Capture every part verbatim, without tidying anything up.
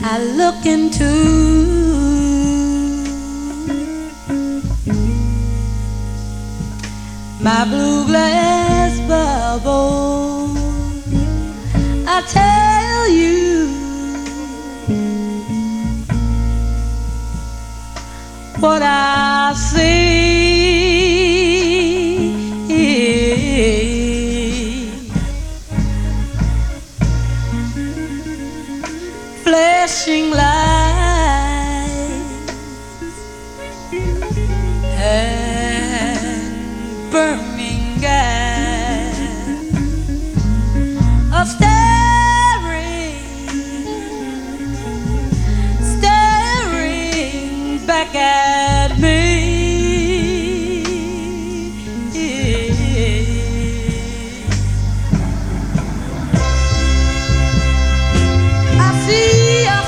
I look into my blue glass bubble. I tell you what I see. Flashing lights and burning gas, a staring, staring back at me. I see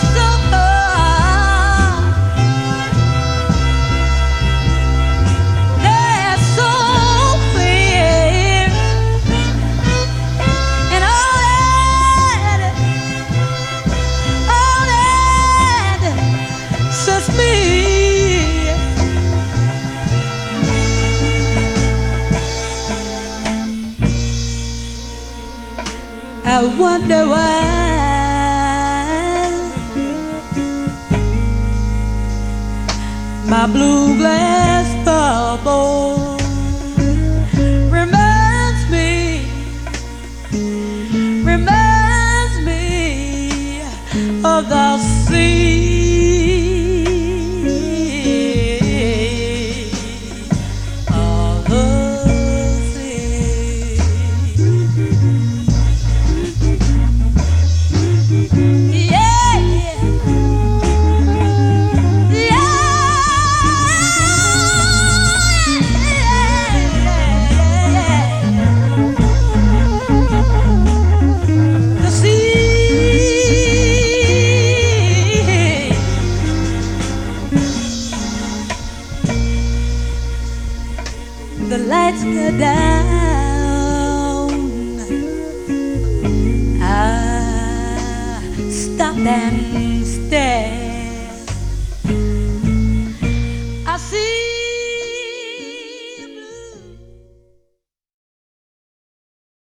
I wonder why my blue glass bubble reminds me, reminds me of the sea. The lights go down, I stop and stare.